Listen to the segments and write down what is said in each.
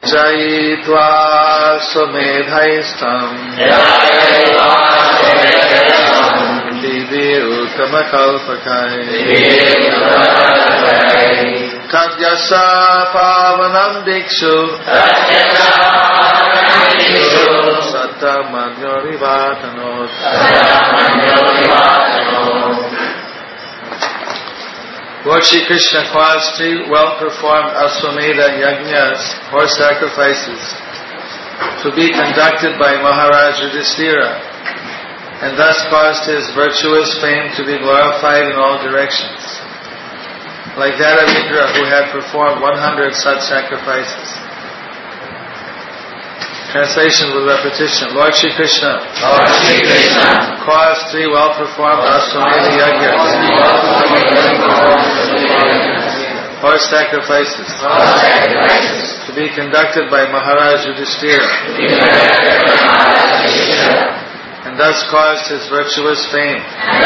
Jayitva Sumedhaistam Divi Uttama Kalpakai Tadyasa Pavanam Dikshu Sattamanyo Vivatanot. Lord Shri Krishna caused 3 well-performed Ashwamedha Yajnas, horse sacrifices, to be conducted by Maharaj Yudhishthira, and thus caused his virtuous fame to be glorified in all directions, like that of Indra, who had performed 100 such sacrifices. Translation with repetition. Lord Shri Krishna caused 3 well-performed Ashwamedha Yajnas, horse sacrifices, to be conducted by Maharaj Yudhishthira, and thus caused his virtuous fame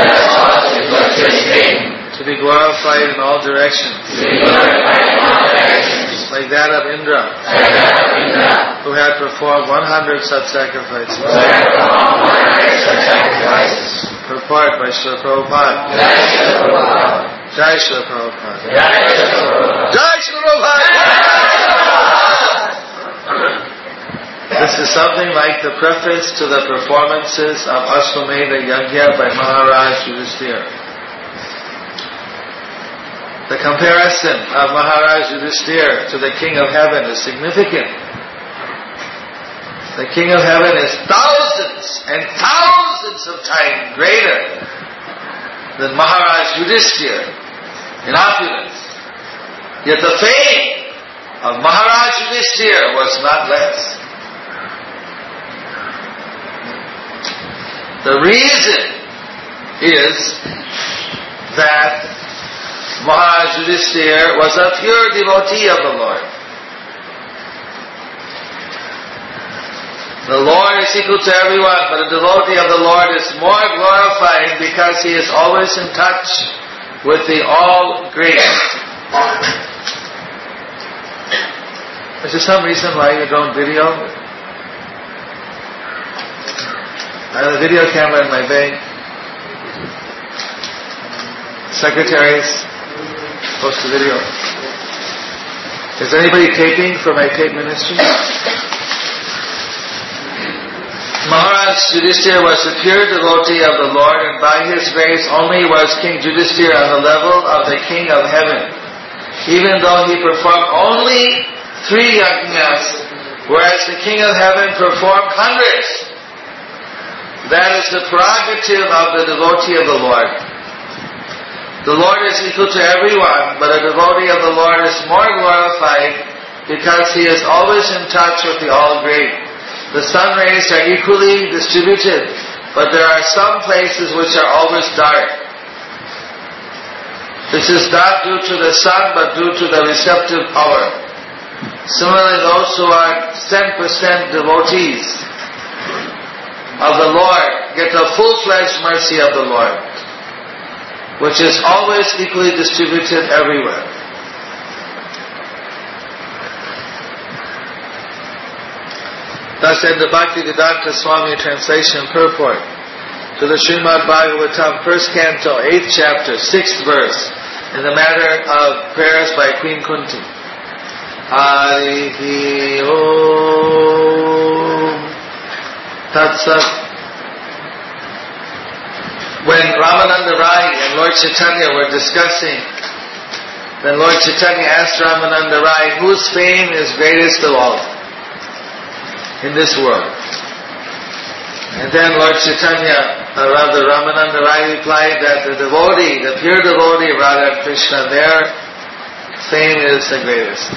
to be glorified in all directions, like that of Indra, who had performed 100 such sacrifices. Purport by Srila Prabhupada. Jai Srila Prabhupada. Jai Srila Prabhupada. This is something like the preface to the performances of Ashwamedha Yajna by Maharaj Yudhishthira. The comparison of Maharaj Yudhishthira to the King of Heaven is significant. The King of Heaven is thousands and thousands of times greater than Maharaj Yudhishthira in opulence. Yet the fame of Maharaj Yudhishthira was not less. The reason is that Maharaj Yudhishthira was a pure devotee of the Lord. The Lord is equal to everyone, but a devotee of the Lord is more glorified because he is always in touch with the All-Great. Is there some reason why you don't video? I have a video camera in my bag. Secretaries post the video. Is anybody taping for my tape ministry? Maharaj Yudhishthira was a pure devotee of the Lord, and by his grace only was King Yudhishthira on the level of the King of Heaven, even though he performed only 3 yajnas, whereas the King of Heaven performed hundreds. That is the prerogative of the devotee of the Lord. The Lord is equal to everyone, but a devotee of the Lord is more glorified because he is always in touch with the All-Great. The sun rays are equally distributed, but there are some places which are always dark. This is not due to the sun, but due to the receptive power. Similarly, those who are 10% devotees of the Lord get the full-fledged mercy of the Lord, which is always equally distributed everywhere. Thus, in the Bhaktivedanta Swami translation purport to the Srimad Bhagavatam, 1st canto, 8th chapter, 6th verse, in the matter of prayers by Queen Kunti. Harihi Om Tat Sat. When Ramananda Rai and Lord Chaitanya were discussing, then Lord Chaitanya asked Ramananda Rai, whose fame is greatest of all in this world? And then Lord Ramananda Rai replied that the devotee, the pure devotee of Radha and Krishna, their fame is the greatest.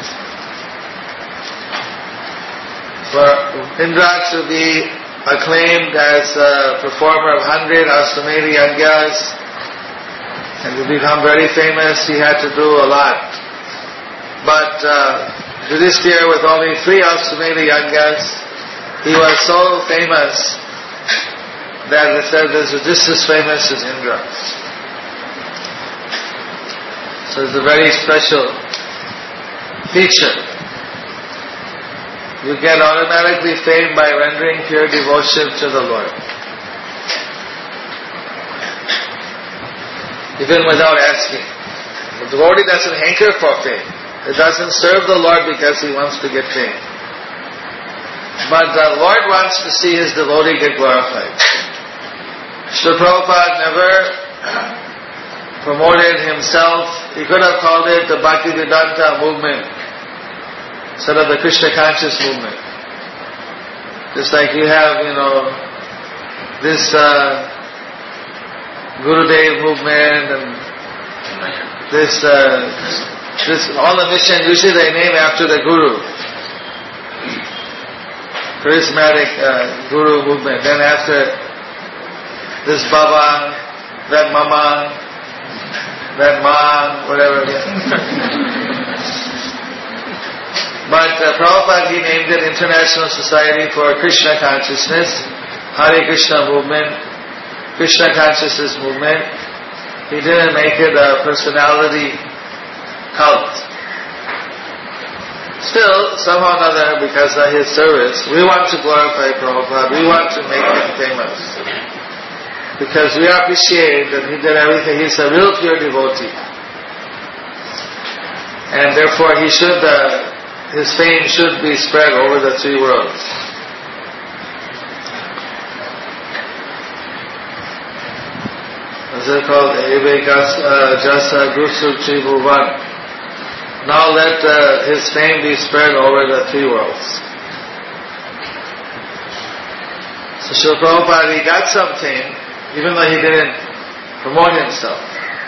For Indra to be acclaimed as a performer of 100 Ashwamedha Yajnas and to become very famous, he had to do a lot. But Yudhishthira, with only 3 Ashwamedha Yajnas, he was so famous that it said this is just as famous as Indra. So it's a very special feature. You get automatically fame by rendering pure devotion to the Lord. Even without asking. The devotee doesn't hanker for fame. He doesn't serve the Lord because he wants to get fame. But the Lord wants to see his devotee get glorified. Srila Prabhupada never promoted himself. He could have called it the Bhaktivedanta movement instead of the Krishna conscious movement. Just like you have, this Gurudev movement and this all the mission, usually they name after the Guru. Charismatic Guru movement. Then after this Baba, that Mama, that Ma, whatever. But Prabhupada, he named it International Society for Krishna Consciousness, Hare Krishna movement, Krishna Consciousness movement. He didn't make it a personality cult. Still, somehow or another, because of his service, we want to glorify Prabhupada, we want to make him famous. Because we appreciate that he did everything, he's a real pure devotee. And therefore his fame should be spread over the three worlds. What's it called? Evekas Jasa Gusu Tri Bhuvan. Now let his fame be spread over the three worlds. So Srila Prabhupada, he got some fame, even though he didn't promote himself.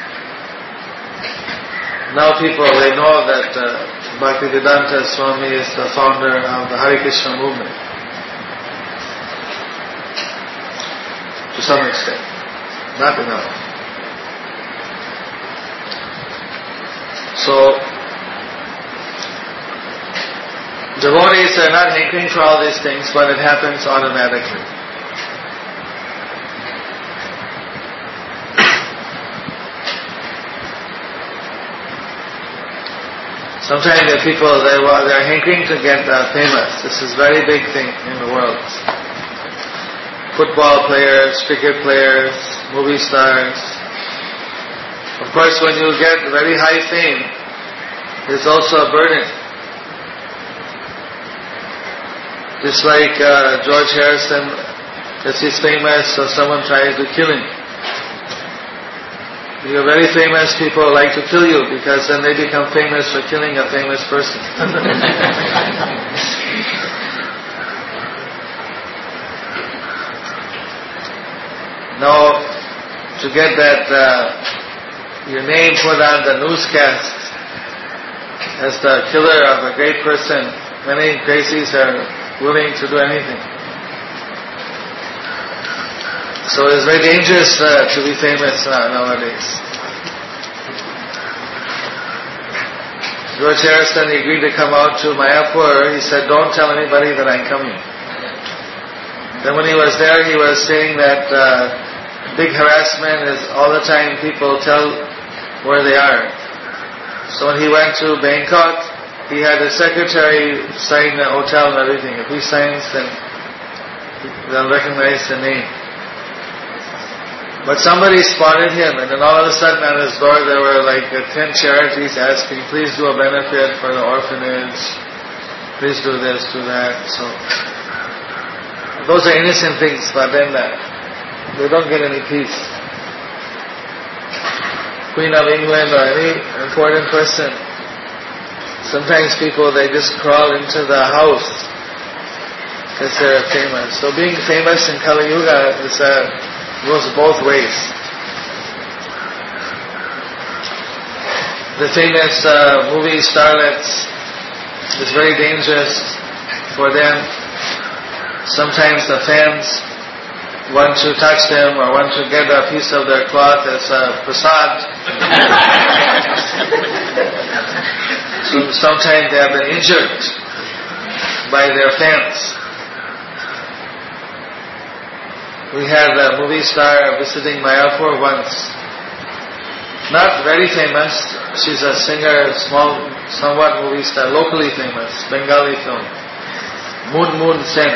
Now people, they know that Bhaktivedanta Swami is the founder of the Hare Krishna movement. To some extent. Not enough. So, devotees are not hankering for all these things, but it happens automatically. Sometimes the people, they're hankering to get famous. This is a very big thing in the world. Football players, cricket players, movie stars. Of course, when you get very high fame, there's also a burden. Just like George Harrison, as he's famous, so someone tries to kill him. You're very famous, people like to kill you because then they become famous for killing a famous person. Now, to get that your name put on the newscast as the killer of a great person, many crazies are willing to do anything. So it's very dangerous to be famous nowadays. George Harrison, he agreed to come out to Mayapur. He said, don't tell anybody that I'm coming. Then when he was there, he was saying that big harassment is all the time people tell where they are. So when he went to Bangkok, he had his secretary sign the hotel and everything. If he signs, then they'll recognize the name. But somebody spotted him, and then all of a sudden on his door there were like 10 charities asking, please do a benefit for the orphanage, please do this, do that. So those are innocent things, but then they don't get any peace. Queen of England or any important person, sometimes people, they just crawl into the house because they're famous. So being famous in Kali Yuga goes both ways. The famous movie starlets is very dangerous for them. Sometimes the fans want to touch them or want to get a piece of their cloth as a prasad. So sometimes they have been injured by their fans. We had a movie star visiting Mayapur once. Not very famous. She's a singer, small, somewhat movie star, locally famous, Bengali film. Moon Sen.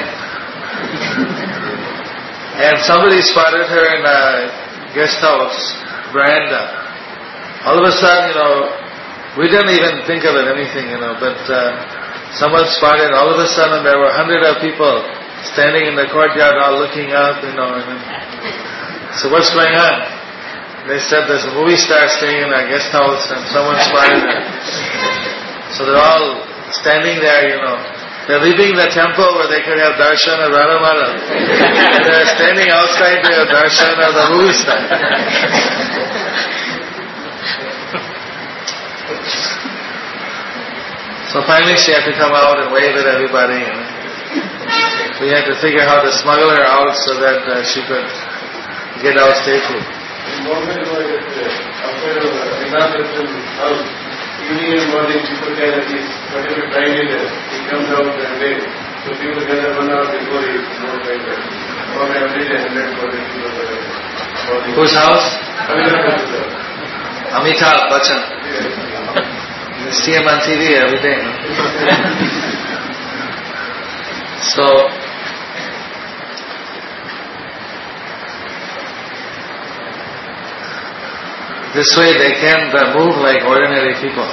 And somebody spotted her in a guest house veranda. All of a sudden, we didn't even think of it, anything, but someone spotted, all of a sudden there were 100 of people standing in the courtyard all looking up, and so what's going on? They said there's a movie star staying in our guest house and someone spotted her. So they're all standing there, They're leaving the temple where they could have darshan of Radhamala. And they're standing outside the darshan of the movie star. So finally she had to come out and wave at everybody. We had to figure how to smuggle her out so that she could get out safely. Outside of house, evening and morning, people can at least, whatever time it is, he comes out and late. So people gather 1 hour before he goes like that. Or every day, 100 people. Whose house? Amitabh Bachchan. You see him on TV every day. So, this way they can't move like ordinary people.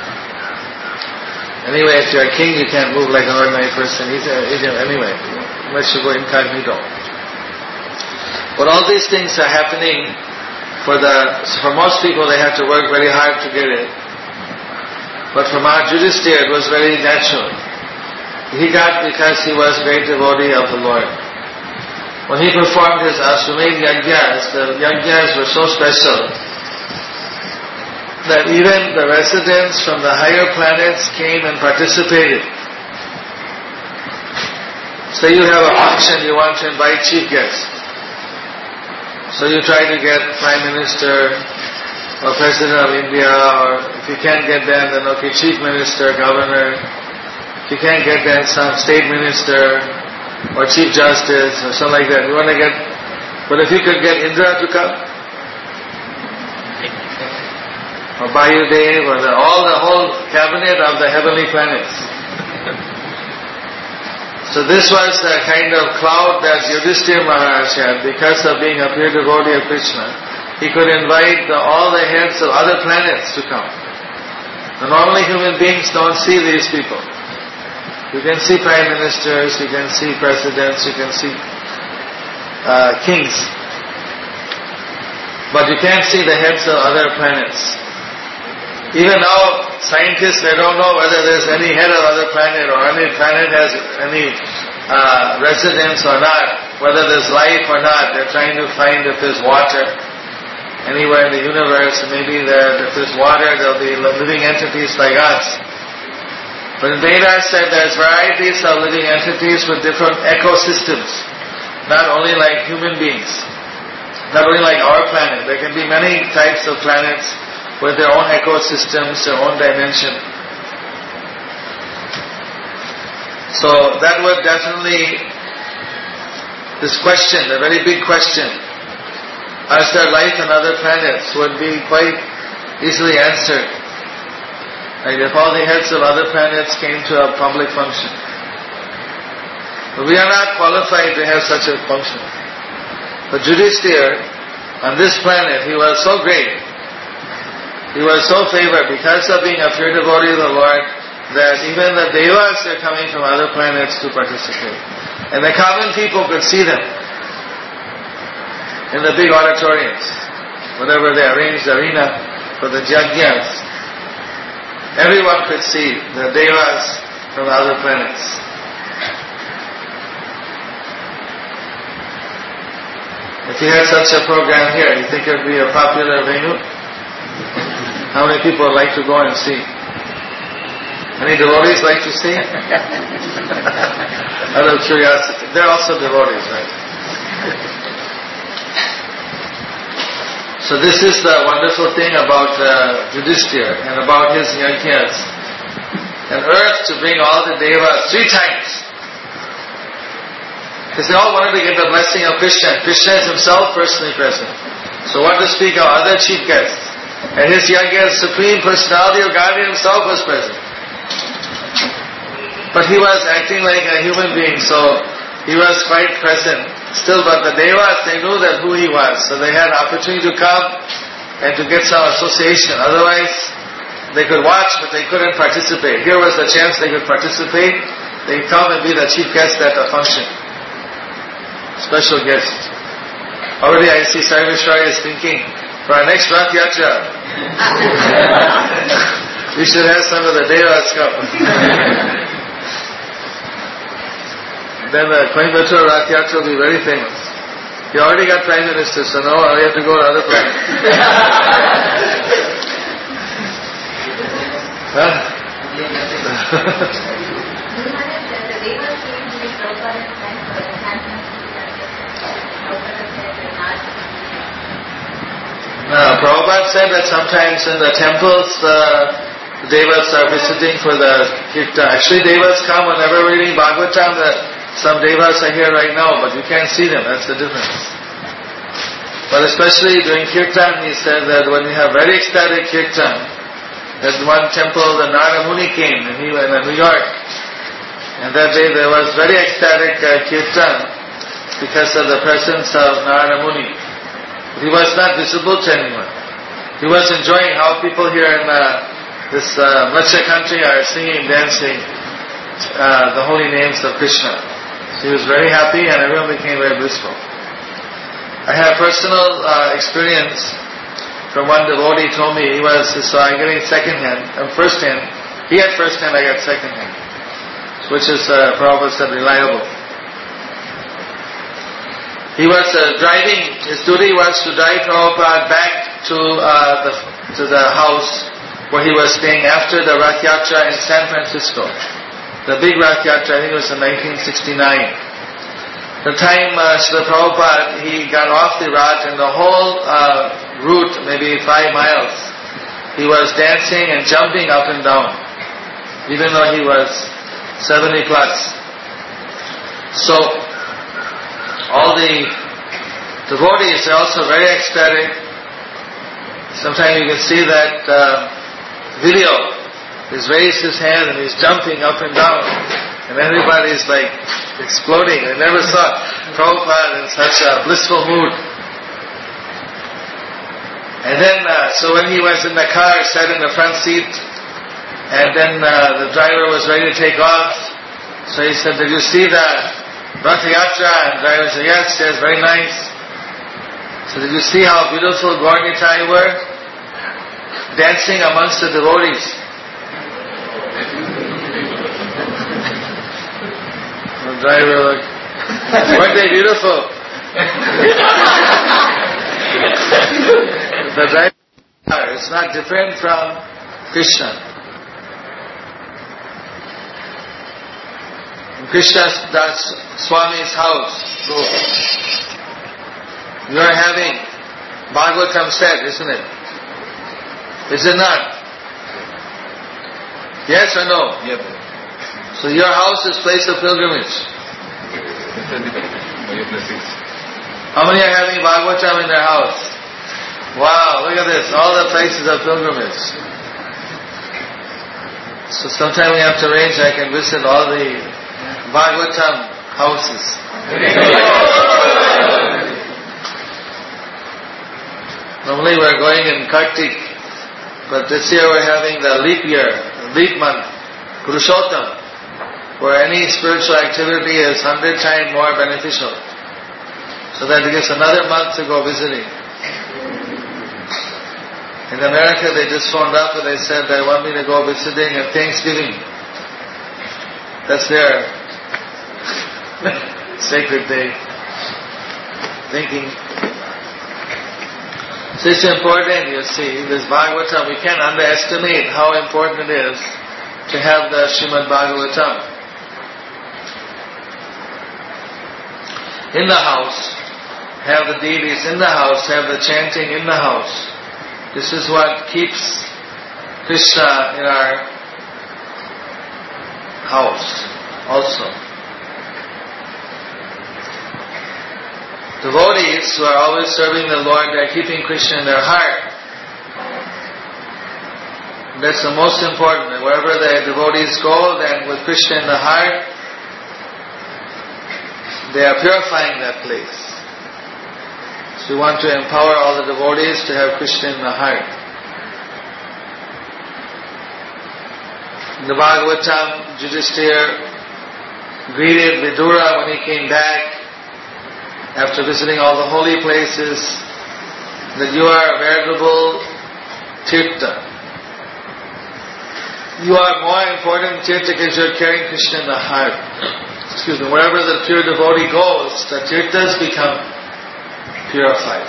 Anyway, if you're a king, you can't move like an ordinary person. Anyway, unless you go incognito. But all these things are happening for most people. They have to work very hard to get it. But for Maharaj Yudhishthira, it was very natural. He got because he was a great devotee of the Lord. When he performed his Ashwamedh Yajnas, the Yajnas were so special that even the residents from the higher planets came and participated. Say you have a function, you want to invite chief guests. So you try to get Prime Minister or President of India, or if you can't get them, then Chief Minister, Governor. If you can't get them, some State Minister or Chief Justice or something like that. You want to get, but if you could get Indra to come, or Vayudev, or the whole cabinet of the heavenly planets. So this was the kind of cloud that Yudhishthira Maharaj had because of being a pure devotee of Krishna. He could invite all the heads of other planets to come. And normally human beings don't see these people. You can see prime ministers, you can see presidents, you can see kings. But you can't see the heads of other planets. Even now, scientists, they don't know whether there's any head of other planet or any planet has any residents or not, whether there's life or not. They're trying to find if there's water anywhere in the universe. Maybe if there's water, there'll be living entities like us. But in Vedas said there's varieties of living entities with different ecosystems, not only like human beings, not only like our planet. There can be many types of planets with their own ecosystems, their own dimension. So that would definitely, this question, a very big question, as their life on other planets, would be quite easily answered. Like if all the heads of other planets came to a public function. But we are not qualified to have such a function. But Yudhishthira, on this planet, he was so great. He was so favored because of being a pure devotee of the Lord that even the devas are coming from other planets to participate. And the common people could see them in the big auditoriums, whenever they arranged the arena for the yajnas. Everyone could see the devas from other planets. If you had such a program here, you think it would be a popular venue? How many people would like to go and see? Any devotees like to see? Out of curiosity. They're also devotees, right? So this is the wonderful thing about Yudhishthira and about his yajnas. And earth to bring all the devas 3 times. Because they all wanted to get the blessing of Krishna. Krishna is himself personally present. So what to speak of other chief guests? At his yajna, Supreme Personality of Godhead himself was present. But he was acting like a human being, so he was quite present. Still, but the Devas, they knew that who he was, so they had opportunity to come and to get some association. Otherwise, they could watch, but they couldn't participate. Here was the chance they could participate. They could come and be the chief guest at the function. Special guest. Already I see Sarveshwar is thinking, for our next Rath Yatra, we should have some of the Devas come. Then the Coimbatore Rath Yatra will be very famous. You already got Prime Minister, so now we have to go to other places. Prabhupada said that sometimes in the temples the Devas are visiting for the kirtan. Actually Devas come whenever we're reading Bhagavatam. Some Devas are here right now, but you can't see them. That's the difference. But especially during kirtan, he said that when you have very ecstatic kirtan, at one temple the Narada Muni came and he went to New York, and that day there was very ecstatic kirtan because of the presence of Narada Muni. But he was not visible to anyone. He was enjoying how people here in this Matsya country are singing, dancing the holy names of Krishna. So he was very happy and everyone became very blissful. I have personal experience from one devotee told me he was, so I'm getting second hand, first hand. He had first hand, I got second hand, which is Prabhupada said reliable. He was driving, his duty was to drive Prabhupada back to the house where he was staying after the Rath Yatra in San Francisco. The big Rath Yatra, I think it was in 1969. The time Srila Prabhupada, he got off the Rath and the whole route, maybe 5 miles, he was dancing and jumping up and down, even though he was 70 plus. So, all the devotees are also very ecstatic. Sometimes you can see that video. He's raised his hand and he's jumping up and down, and everybody's like exploding. I never saw Prabhupada in such a blissful mood. And then, so when he was in the car, sat in the front seat, and then the driver was ready to take off. So he said, "Did you see the Rath Yatra?" And the driver said, "Yes, very nice." So did you see how beautiful Gaur Nitai were? Dancing amongst the devotees. The driver looked, weren't they beautiful? The driver, it's not different from Krishna. In Krishnadas Swami's house, you are having Bhagavatam said, isn't it? Is it not? Yes or no? Yep. So your house is place of pilgrimage. How many are having Bhagavatam in their house? Wow, look at this. All the places of pilgrimage. So sometime we have to arrange, I can visit all the Bhagavatam houses. Normally we're going in Kartik, but this year we're having the leap month, Purushottam, where any spiritual activity is 100 times more beneficial. So that gives another month to go visiting. In America they just phoned up and they said they want me to go visiting at Thanksgiving. That's their sacred day. Thinking. So it's important, you see, this Bhagavatam, we can't underestimate how important it is to have the Srimad Bhagavatam in the house, have the deities in the house, have the chanting in the house. This is what keeps Krishna in our house also. Devotees who are always serving the Lord, they are keeping Krishna in their heart. That's the most important. Wherever the devotees go, then with Krishna in the heart, they are purifying that place. So we want to empower all the devotees to have Krishna in the heart. In the Bhagavatam, Yudhishthira greeted Vidura when he came back after visiting all the holy places, that you are a veritable Tirtha. You are more important Tirtha because you are carrying Krishna in the heart. Wherever the pure devotee goes, the Tirthas become purified.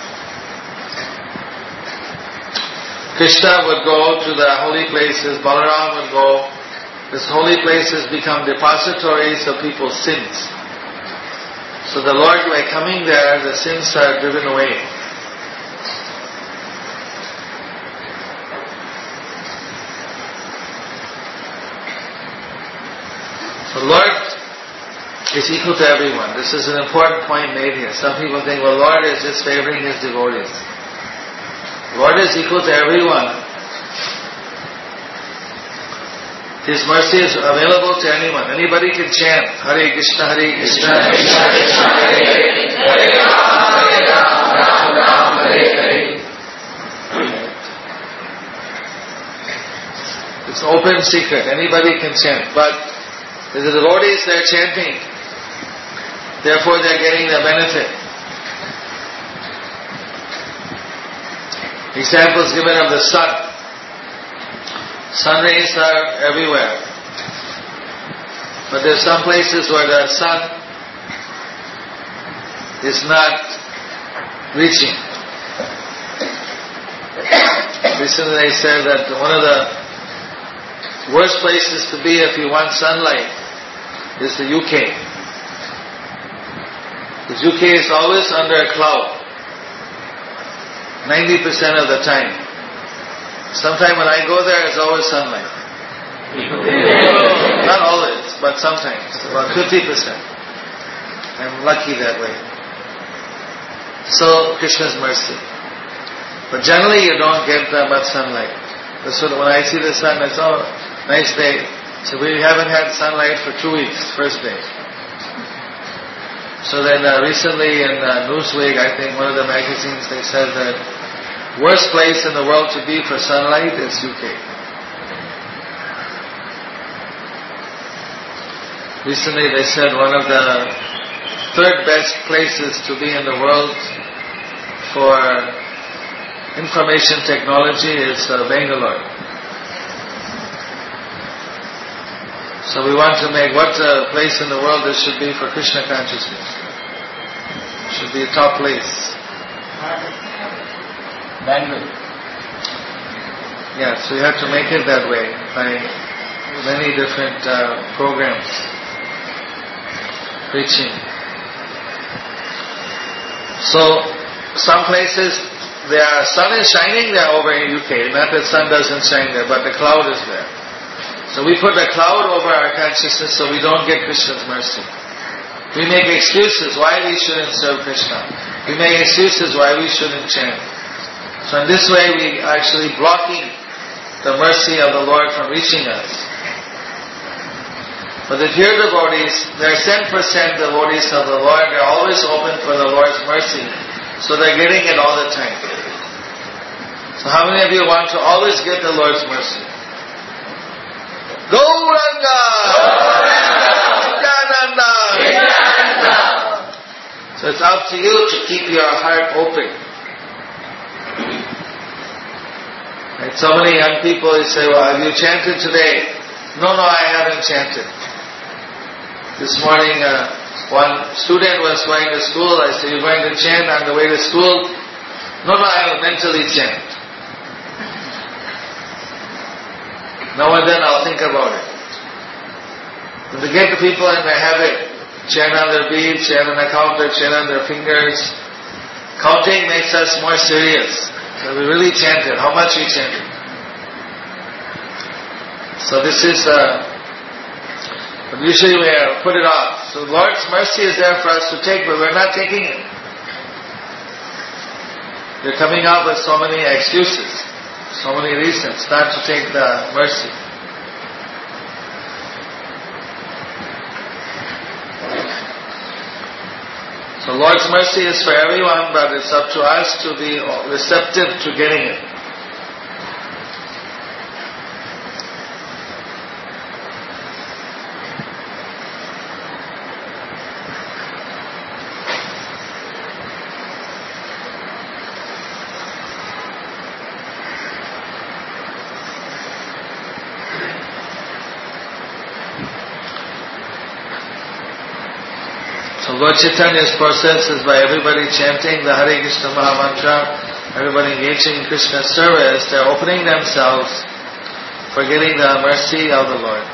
Krishna would go to the holy places, Balaram would go. These holy places become depositories of people's sins. So the Lord, by coming there, the sins are driven away. The Lord is equal to everyone. This is an important point made here. Some people think, well, Lord is just favoring His devotees. Lord is equal to everyone. His mercy is available to anyone. Anybody can chant Hare Krishna, Hare Krishna, Krishna Krishna, Hare Hare, Hare Rama, Rama Rama, Hare Hare. It's open secret. Anybody can chant. But the devotees, they're chanting. Therefore, they're getting the benefit. Examples given of the sun. Sun rays are everywhere. But there are some places where the sun is not reaching. Recently they said that one of the worst places to be if you want sunlight is the UK. Because UK is always under a cloud. 90% of the time. Sometime when I go there, it's always sunlight. Not always, but sometimes. About 50%. I'm lucky that way. So, Krishna's mercy. But generally you don't get that much sunlight. So when I see the sun, it's nice day. So we haven't had sunlight for 2 weeks, first day. So then recently in Newsweek, I think one of the magazines, they said that worst place in the world to be for sunlight is UK. Recently they said one of the third best places to be in the world for information technology is Bangalore. So we want to make what place in the world this should be for Krishna consciousness. Should be a top place. Bangalore. Yeah, so you have to make it that way by many different programs, preaching. So, some places, the sun is shining there over in UK. Not that sun doesn't shine there, but the cloud is there. So we put a cloud over our consciousness so we don't get Krishna's mercy. We make excuses why we shouldn't serve Krishna. We make excuses why we shouldn't chant. So in this way we are actually blocking the mercy of the Lord from reaching us. But the pure devotees, they are 10% devotees of the Lord, they are always open for the Lord's mercy. So they're getting it all the time. So how many of you want to always get the Lord's mercy? Gauranga! Nityananda! So it's up to you to keep your heart open. Right? So many young people, they say, well, have you chanted today? No, I haven't chanted. This morning, one student was going to school. I said, you're going to chant on the way to school? No, I will mentally chant. Now and then I'll think about it. When they get the people in their habit, chant on their beads, chant on the counter, chant on their fingers. Counting makes us more serious. So we really chanted. How much we chanted? So this is, but usually we put it off. So Lord's mercy is there for us to take, but we're not taking it. We're coming up with so many excuses. So many reasons not to take the mercy. So Lord's mercy is for everyone, but it's up to us to be receptive to getting it. So Lord Chaitanya's process is by everybody chanting the Hare Krishna Maha Mantra, everybody engaging in Krishna service, they're opening themselves for getting the mercy of the Lord.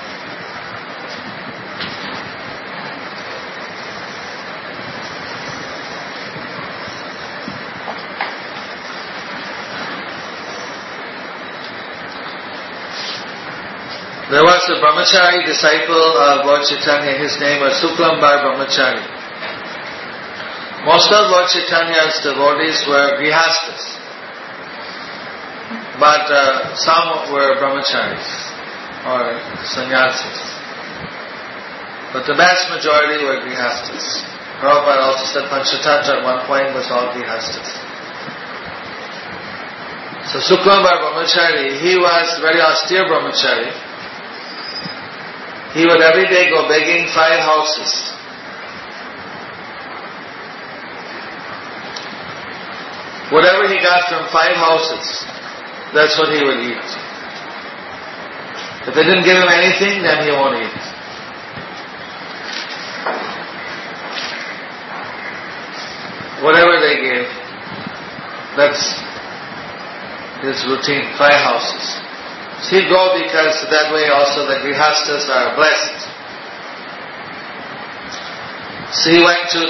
There was a brahmachari disciple of Lord Chaitanya, his name was Suklambar Brahmachari. Most of Lord Chaitanya's devotees were grihastas, but some were brahmacharis or sannyasis. But the vast majority were grihastas. Prabhupada also said Panchatantra at one point was all grihastas. So Suklambar Brahmachari, he was very austere brahmachari. He would every day go begging 5 houses. Whatever he got from 5 houses, that's what he would eat. If they didn't give him anything, then he won't eat. Whatever they gave, that's his routine, 5 houses. So he'd go because that way also the grihastas are blessed. So he went to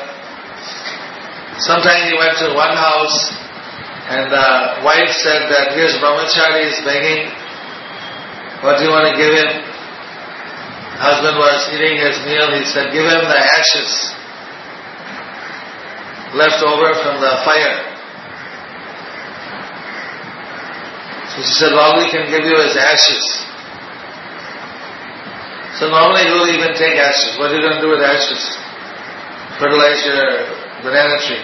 sometime he went to one house and the wife said that here's brahmachari is begging, what do you want to give him? Husband was eating his meal, he said give him the ashes left over from the fire. So she said, all we can give you is ashes. So normally who will even take ashes? What are you going to do with ashes? Fertilize your banana tree.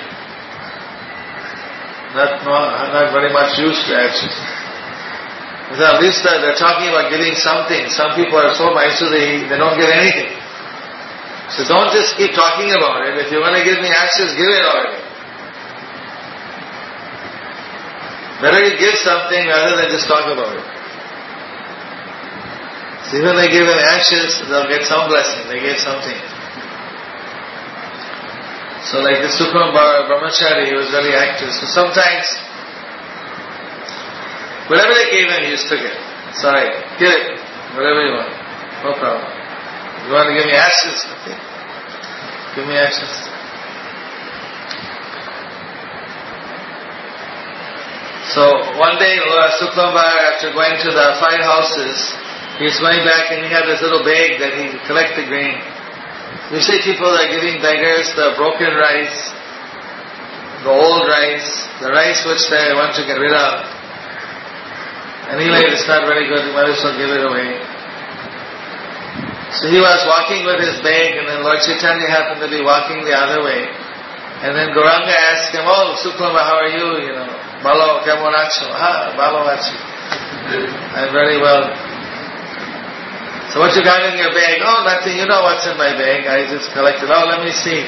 Not very much use to ashes. At least they're talking about giving something. Some people are so nice so they don't give anything. So don't just keep talking about it. If you're going to give me ashes, give it already. Better you give something rather than just talk about it. So even they give them ashes, they'll get some blessing. They gave something. So like this Suklambar Brahmachari, he was very active. So sometimes, whatever they gave him, he just took it. Sorry, give it. Whatever you want. No problem. You want to give me ashes? Okay. Give me ashes. So one day, Suklambar, after going to the 5 houses, he was going back and he had this little bag that he collected grain. You see people are giving beggars the broken rice, the old rice, the rice which they want to get rid of. Anyway, it's not very good, you might as well give it away. So he was walking with his bag and then Lord Chaitanya happened to be walking the other way. And then Gauranga asked him, oh Suklambar, how are you? Balo, kamo nacho? Balo nacho. I'm very well. So what you got in your bag? Oh, nothing. You know what's in my bag. I just collected. Oh, let me see.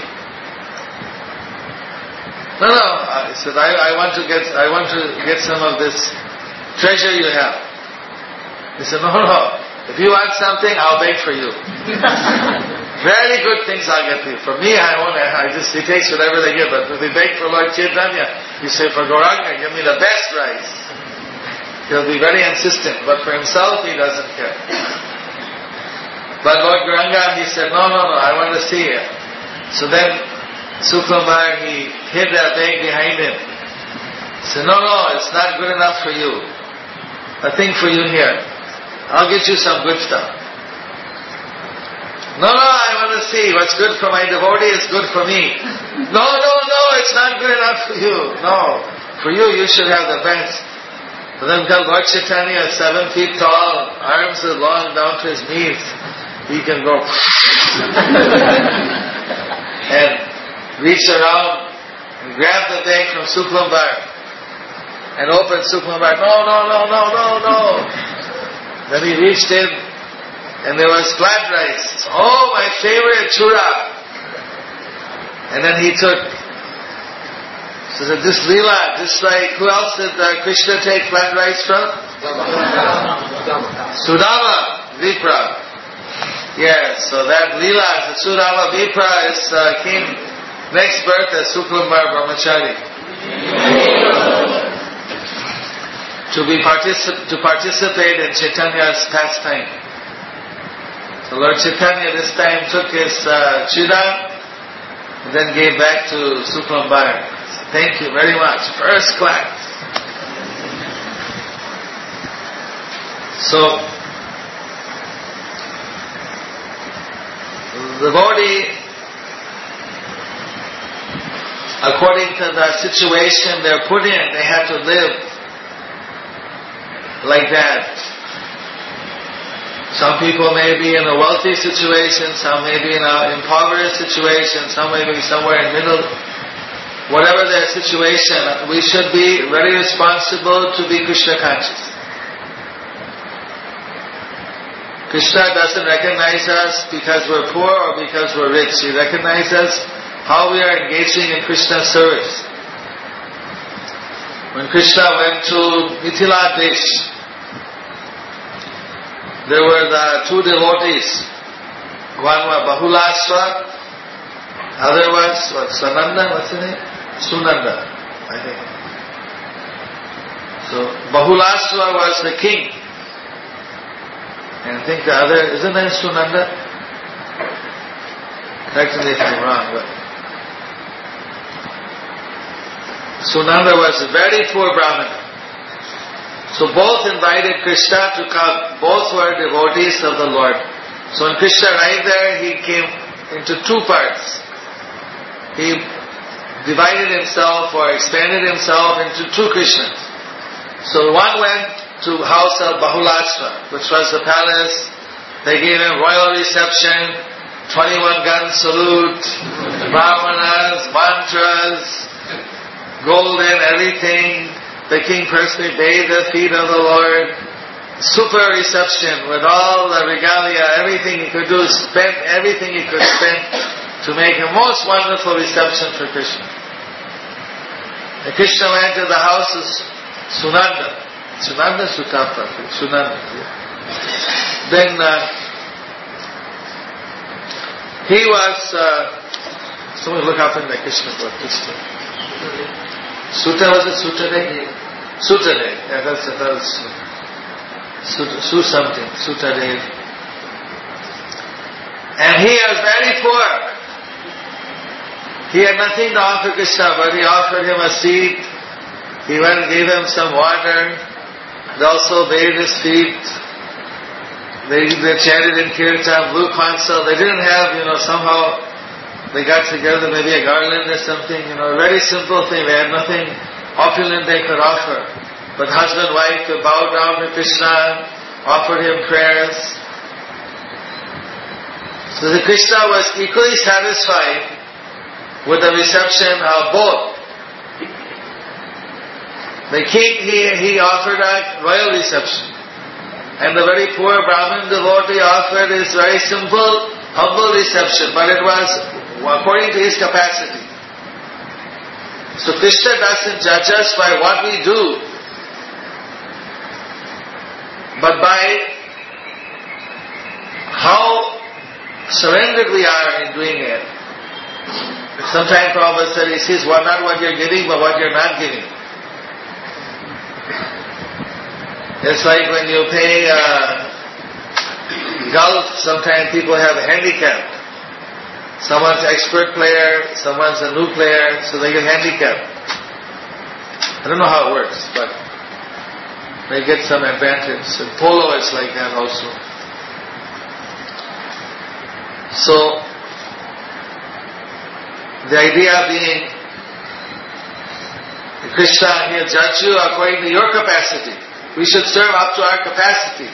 No. I said, I want to get some of this treasure you have. He said, no. If you want something, I'll beg for you. Very good things I'll get for you. For me, he takes whatever they give. But if they beg for Lord Chaitanya, you say, for Gauranga, give me the best rice. He'll be very insistent. But for himself, he doesn't care. But Lord Gauranga, he said, no, I want to see it. So then, Suklambar, he hid that bag behind him. He said, no, it's not good enough for you. A thing for you here. I'll get you some good stuff. No, I want to see what's good for my devotee is good for me. No, it's not good enough for you. No, for you should have the best. But then Lord Chaitanya, 7 feet tall, arms are long down to his knees. He can go and reach around and grab the bag from Suklambar and open Suklambar. No. Then he reached in and there was flat rice. Oh, my favorite chura. And then he took, so that this Leela, just like, who else did Krishna take flat rice from? Sudama Vipra. Yes, so that Leela, the Sudama Vipra came next birth as Suklambar Brahmachari. To participate in Chaitanya's pastime. So Lord Chaitanya this time took his chida and then gave back to Suklambar. Thank you very much. First class. So, the devotee, according to the situation they're put in, they have to live like that. Some people may be in a wealthy situation, some may be in an impoverished situation, some may be somewhere in the middle. Whatever their situation, we should be very responsible to be Krishna conscious. Krishna doesn't recognize us because we're poor or because we're rich. He recognizes how we are engaging in Krishna's service. When Krishna went to Mithila Desh, there were the 2 devotees. One was Bahulaswa, other was Sananda, what's the name? Sunanda, I think. So Bahulaswa was the king. And I think the other, isn't that Sunanda? Correct me if I'm wrong, but Sunanda was a very poor Brahmana. So both invited Krishna to come. Both were devotees of the Lord. So when Krishna arrived there, he came into 2 parts. He divided himself or expanded himself into 2 Krishnas. So one went to house of Bahulasva, which was the palace. They gave him royal reception, 21 gun salute, brahmanas, mantras, golden everything. The king personally bathed the feet of the Lord. Super reception with all the regalia, everything he could do, spent everything he could spend to make a most wonderful reception for Krishna. And Krishna went to the house of Sunanda. Sutapa. Sunanda. Then he was, someone look up in the Krishna book. Sutta, was it Suttade? Suttade. Yeah, that's Su something. Suttade. And he was very poor. He had nothing to offer Krishna, but he offered him a seat. He went and gave him some water. They also bathed his feet. They chanted in Kirtan, blew console. They didn't have, somehow they got together, maybe a garland or something, a very simple thing. They had nothing opulent they could offer. But husband and wife could bow down to Krishna, offered him prayers. So the Krishna was equally satisfied with the reception of both. The king, he offered a royal reception. And the very poor Brahmin devotee offered his very simple, humble reception. But it was according to his capacity. So Krishna doesn't judge us by what we do, but by how surrendered we are in doing it. Sometimes Prabhupada said, he sees not what you're giving, but what you're not giving. It's like when you play golf, sometimes people have a handicap. Someone's an expert player, someone's a new player, so they get handicapped. I don't know how it works, but they get some advantage. In polo it's like that also. So, the idea being, Krishna, he'll judge you according to your capacity. we should serve up to our capacity.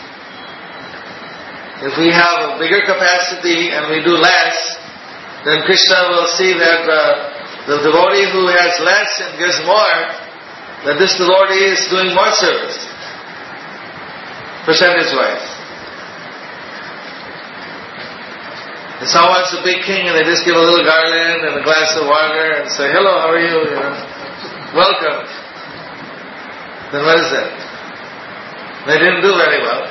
If we have a bigger capacity and we do less, then Krishna will see that the devotee who has less and gives more, that this devotee is doing more service, percentage-wise. If someone's a big king and they just give a little garland and a glass of water and say, hello, how are you? Welcome. Then what is that? They didn't do very well.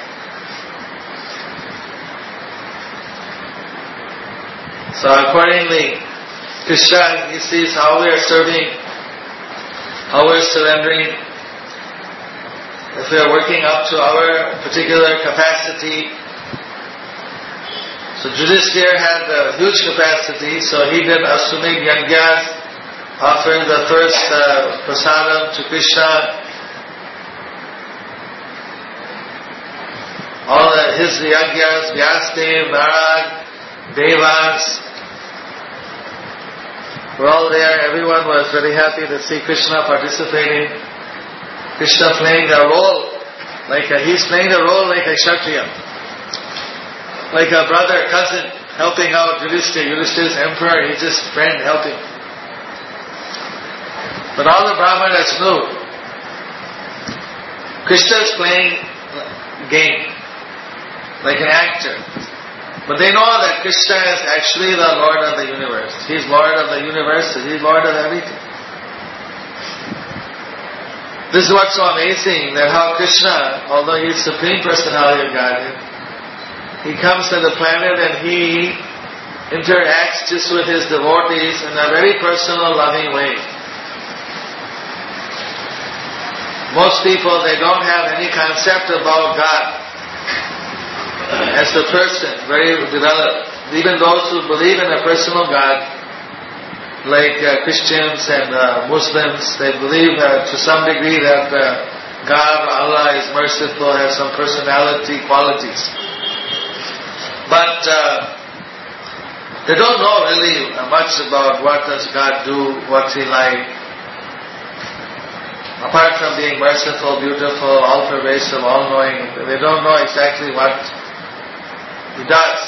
So accordingly, Krishna, he sees how we are serving, how we are surrendering. If we are working up to our particular capacity. So Yudhishthira had a huge capacity, so he did Ashwamedh Yajnas, offered the first prasadam to Krishna. All his yajnas, Vyasdev, Narad, Devas, were all there. Everyone was very happy to see Krishna participating. Krishna playing a role, he's playing a role like a Kshatriya. Like a brother, cousin, helping out Yudhishthira. Yudhishthira's emperor, he's just friend helping. But all the Brahmanas knew Krishna's playing game, like an actor. But they know that Krishna is actually the Lord of the universe. He's Lord of the universe, He's Lord of everything. This is what's so amazing, that how Krishna, although He's Supreme Personality of Godhead, He comes to the planet and He interacts just with His devotees in a very personal, loving way. Most people, they don't have any concept about God as a person, very developed. Even those who believe in a personal God, like Christians and Muslims, they believe to some degree that God, Allah is merciful, has some personality qualities. But they don't know really much about what does God do, what's He like. Apart from being merciful, beautiful, all-pervasive, all-knowing, they don't know exactly what He does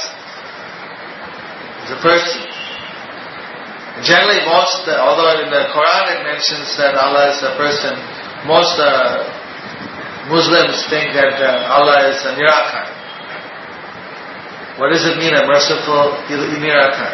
as a person. Generally although in the Quran it mentions that Allah is a person, most Muslims think that Allah is a Nirakar. What does it mean, a merciful Nirakar?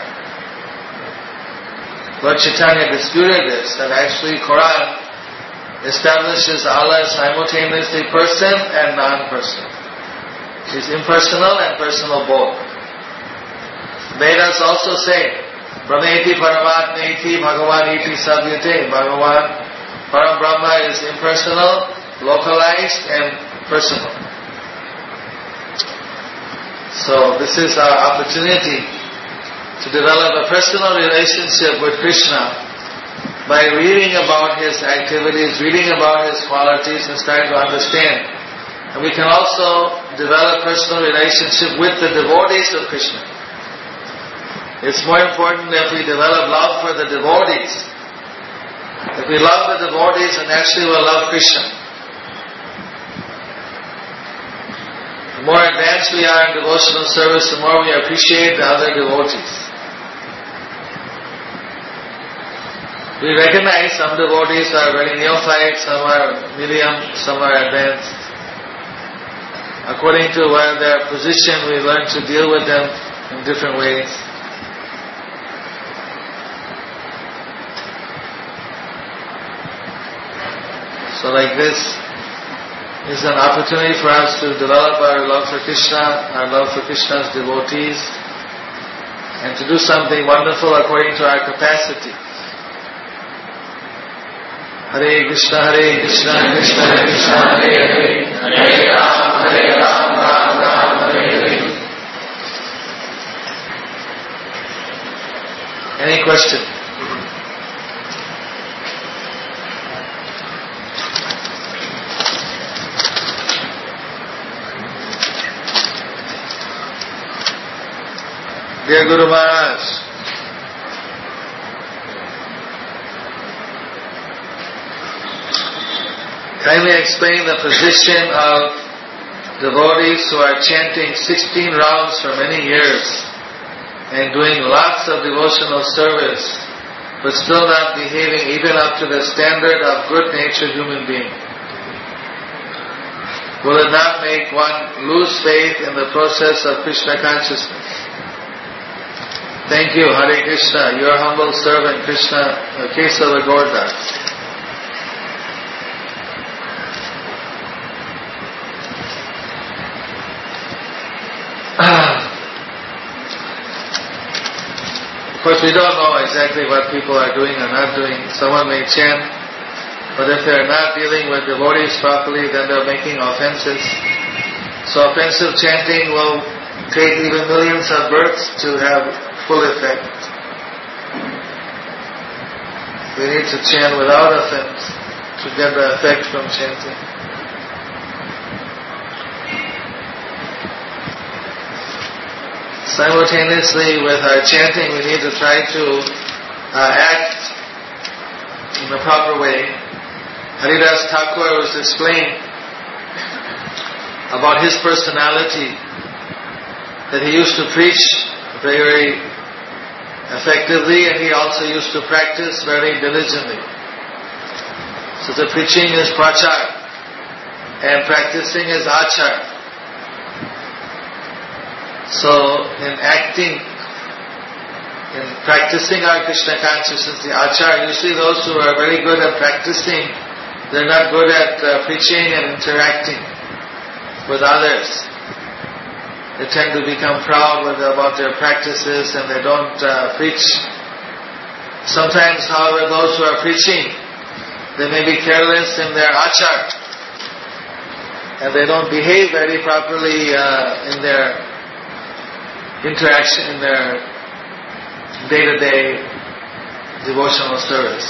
Lord Chaitanya disputed this, that actually Quran establishes Allah as simultaneously person and non-person. He's impersonal and personal both. Vedas also say, Brahmeti Paramatmeti Bhagavan iti Savyate. Bhagavan, Param Brahma is impersonal, localized and personal. So this is our opportunity to develop a personal relationship with Krishna by reading about His activities, reading about His qualities and starting to understand. And we can also develop personal relationship with the devotees of Krishna. It's more important that we develop love for the devotees. If we love the devotees, then naturally we'll love Krishna. The more advanced we are in devotional service, the more we appreciate the other devotees. We recognize some devotees are very neophyte, some are medium, some are advanced. According to their position, we learn to deal with them in different ways. So like this is an opportunity for us to develop our love for Krishna, our love for Krishna's devotees, and to do something wonderful according to our capacity. Hare Krishna, Krishna Krishna, Hare Hare, Hare Ram, Ram Ram, Hare Hare. Any question? Dear Guru Maharaj, kindly explain the position of devotees who are chanting 16 rounds for many years and doing lots of devotional service, but still not behaving even up to the standard of good-natured human being. Will it not make one lose faith in the process of Krishna consciousness? Thank you, Hare Krishna, your humble servant Krishna Kesava Gauradas. Of course, we don't know exactly what people are doing or not doing. Someone may chant, but if they're not dealing with devotees properly, then they're making offenses. So offensive chanting will take even millions of births to have full effect. We need to chant without offense to get the effect from chanting. Simultaneously with our chanting, we need to try to act in the proper way. Haridas Thakur was explaining about his personality, that he used to preach very effectively and he also used to practice very diligently. So the preaching is prachar and practicing is achar. So, in acting, in practicing our Krishna consciousness, the achar, usually those who are very good at practicing, they're not good at preaching and interacting with others. They tend to become proud about their practices and they don't preach. Sometimes, however, those who are preaching, they may be careless in their achar and they don't behave very properly in their interaction in their day-to-day devotional service.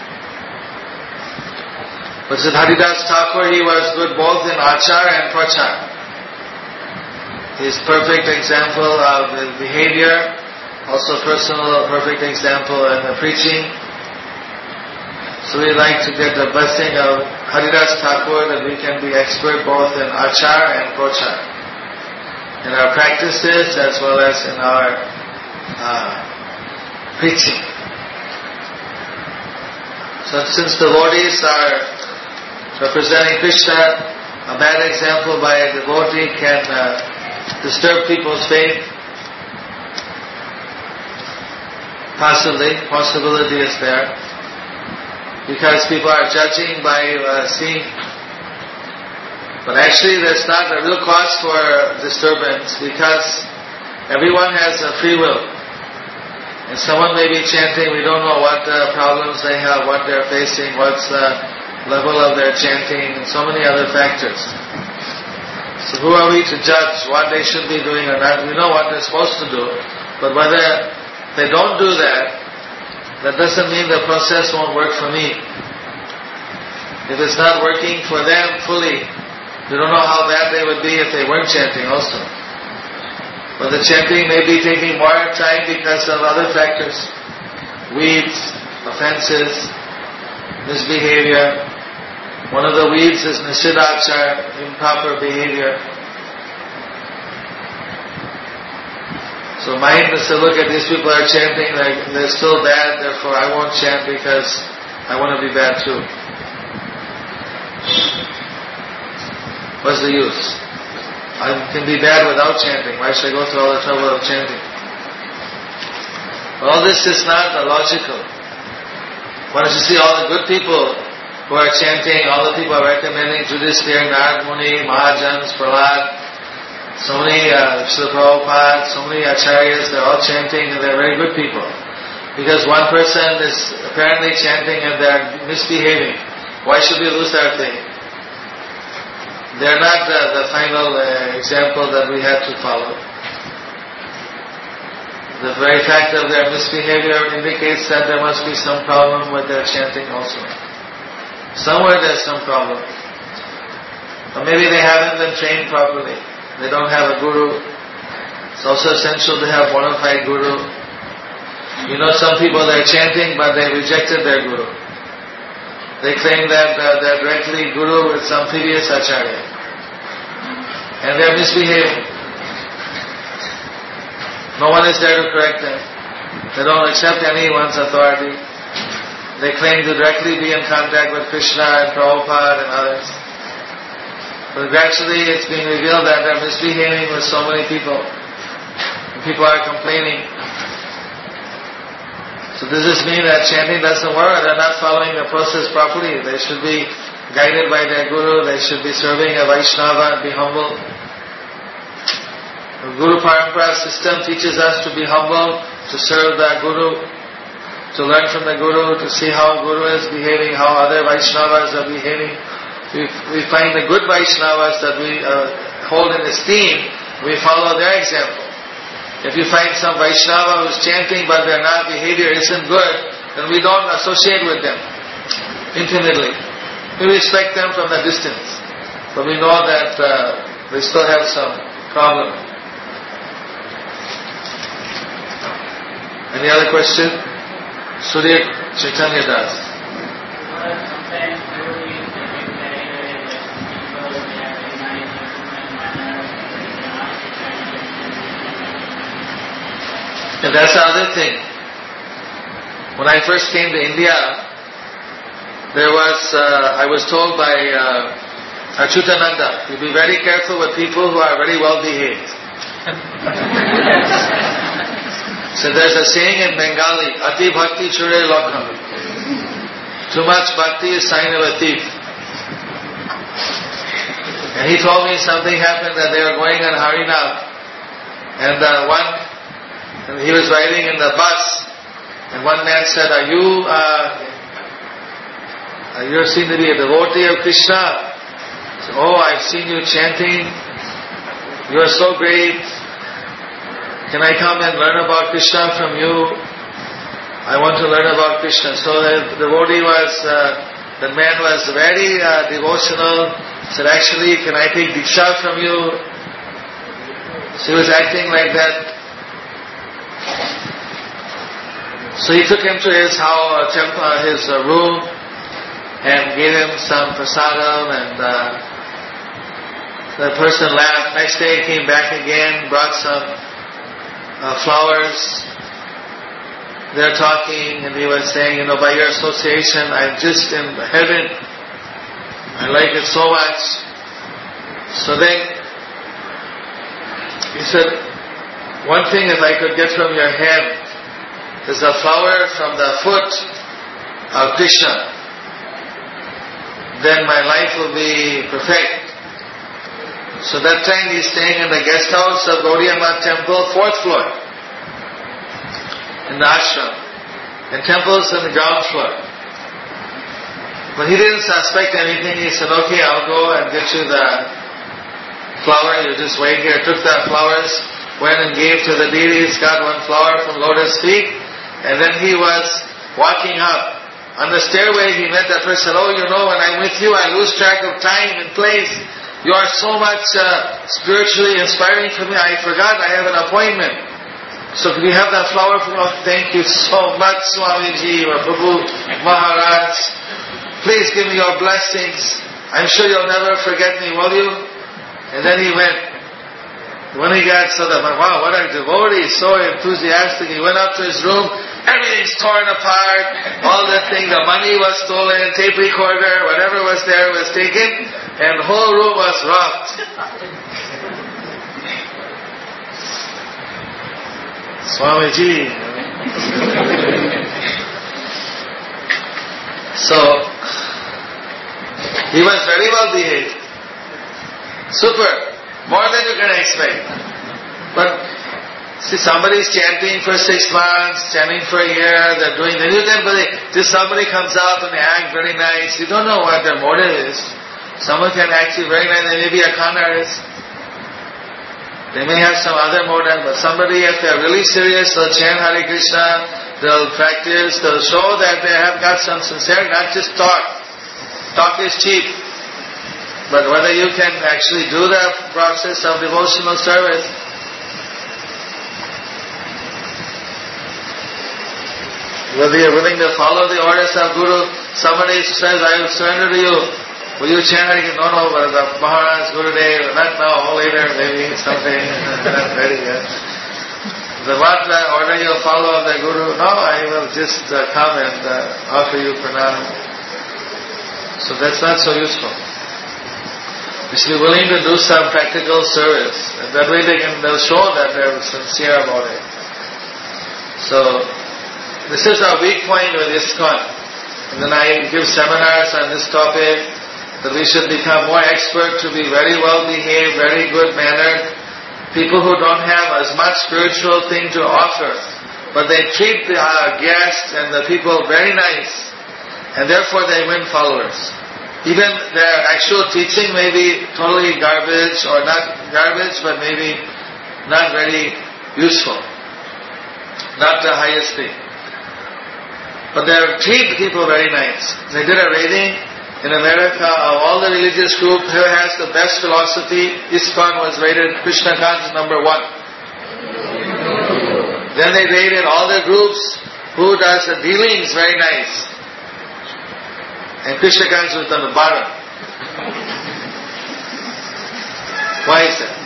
But Haridas Thakur, he was good both in achar and prachar. He is perfect example of his behavior, also personal perfect example in the preaching. So we like to get the blessing of Haridas Thakur that we can be expert both in achar and prachar, in our practices as well as in our preaching. So since devotees are representing Krishna, a bad example by a devotee can disturb people's faith. Possibility is there. Because people are judging by seeing. But actually that's not a real cause for disturbance, because everyone has a free will. And someone may be chanting, we don't know what problems they have, what they're facing, what's the level of their chanting, and so many other factors. So who are we to judge what they should be doing or not? We know what they're supposed to do, but whether they don't do that, that doesn't mean the process won't work for me. If it's not working for them fully, you don't know how bad they would be if they weren't chanting also. But the chanting may be taking more time because of other factors. Weeds, offenses, misbehavior. One of the weeds is nishidachar, improper behavior. So mind is to look at these people are chanting, like they're still bad, therefore I won't chant because I want to be bad too. What's the use? I can be bad without chanting. Why should I go through all the trouble of chanting? All this is not logical. Why don't you see all the good people who are chanting, all the people are recommending Yudhishthira, Narad Muni, Mahajans, Prahlad, so many Srila Prabhupada, so many acharyas, they're all chanting and they're very good people. Because one person is apparently chanting and they're misbehaving. Why should we lose our faith? They're not the final example that we have to follow. The very fact of their misbehavior indicates that there must be some problem with their chanting also. Somewhere there's some problem. Or maybe they haven't been trained properly. They don't have a guru. It's also essential to have bona fide guru. You know, some people they're chanting but they rejected their guru. They claim that they're directly Guru with some previous Acharya. And they're misbehaving. No one is there to correct them. They don't accept anyone's authority. They claim to directly be in contact with Krishna and Prabhupada and others. But gradually it's being revealed that they're misbehaving with so many people. People are complaining. So does this mean that chanting doesn't work? They're not following the process properly. They should be guided by their Guru. They should be serving a Vaishnava and be humble. The Guru Parampara system teaches us to be humble, to serve the Guru, to learn from the Guru, to see how Guru is behaving, how other Vaishnavas are behaving. We find the good Vaishnavas that we hold in esteem, we follow their example. If you find some Vaishnava who's chanting but their behavior isn't good, then we don't associate with them intimately. We respect them from a distance, but we know that they still have some problem. Any other question? Surya Chaitanya Das. And that's the other thing. When I first came to India, I was told by Achyutananda, you be very careful with people who are very well behaved. So there's a saying in Bengali, Ati Bhakti Chure Lakham. Too much bhakti is sign of a thief. And he told me something happened that they were going on Harinam. And he was riding in the bus. And one man said, you seem to be a devotee of Krishna. So, I've seen you chanting. You are so great. Can I come and learn about Krishna from you? I want to learn about Krishna. So the devotee the man was very devotional. Said, actually, can I take Diksha from you? So he was acting like that. So he took him to his room and gave him some prasadam, and the person laughed. Next day he came back again, brought some flowers. They're talking, and he was saying, by your association, I'm just in heaven. I like it so much. So then he said, one thing if I could get from your hand is a flower from the foot of Krishna, then my life will be perfect. So that time he's staying in the guest house of Gaudiya Math Temple, 4th floor, in the ashram. And temple's on the ground floor. But he didn't suspect anything. He said, okay, I'll go and get you the flower. You just wait here. Took the flowers, went and gave to the deities, got one flower from Lotus feet, and then he was walking up. On the stairway he met that person. When I'm with you, I lose track of time and place. You are so much spiritually inspiring for me. I forgot I have an appointment. So could you have that flower from us? Thank you so much, Swamiji or Prabhu Maharaj. Please give me your blessings. I'm sure you'll never forget me, will you? And then he went. When he got wow, what a devotee, so enthusiastic. He went up to his room. Everything's torn apart. All the things, the money was stolen, tape recorder, whatever was there was taken, and the whole room was robbed. Swamiji. So, he was very well behaved. Super. More than you can expect. But see, somebody's chanting for 6 months, chanting for a year, they're doing, then you can believe, till somebody comes out and they act very nice, you don't know what their motive is. Someone can act very nice, they may be a con artist. They may have some other motive, but somebody, if they're really serious, they'll chant Hare Krishna, they'll practice, they'll show that they have got some sincerity, not just talk. Talk is cheap. But whether you can actually do the process of devotional service, whether you're willing to follow the orders of Guru, somebody says, I will surrender to you. Will you chant? No, but the Maharaj, Gurudev, not now, later, maybe someday, not ready yet. The what order you follow of the Guru? No, I will just come and offer you pranam. So that's not so useful. You should be willing to do some practical service. And that way they'll show that they're sincere about it. So, this is our weak point with ISKCON. And then I give seminars on this topic, that we should become more expert to be very well behaved, very good mannered, people who don't have as much spiritual thing to offer, but they treat the guests and the people very nice, and therefore they win followers. Even their actual teaching may be totally garbage, or not garbage, but maybe not very useful, not the highest thing. But they treat people very nice. They did a rating in America of all the religious groups, who has the best philosophy. ISKCON was rated Krishna conscious number 1. Then they rated all the groups who does the dealings very nice. And Krishna conscious was on the bottom. Why is that?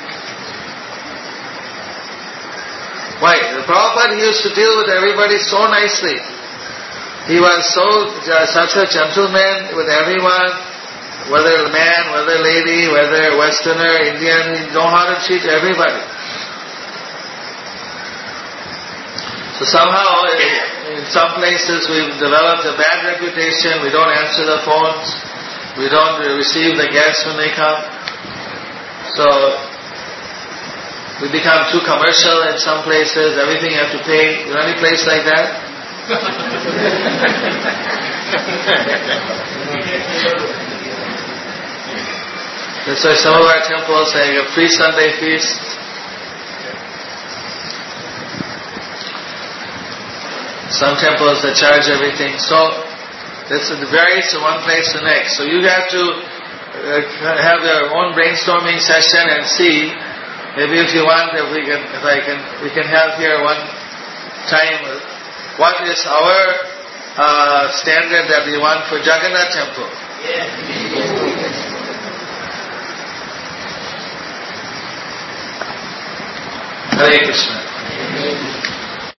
Why? The Prabhupada used to deal with everybody so nicely. He was such a gentleman with everyone, whether man, whether lady, whether Westerner, Indian, he knew how to treat everybody. So somehow, in some places we've developed a bad reputation. We don't answer the phones. We don't receive the guests when they come. So, we become too commercial in some places. Everything you have to pay. You know any place like that? That's why some of our temples have a free Sunday feast. Some temples they charge everything. So this varies from one place to the next. So you have to have your own brainstorming session and see. Maybe if you want, we can have here one time. What is our standard that we want for Jagannath Temple? Hare Krishna.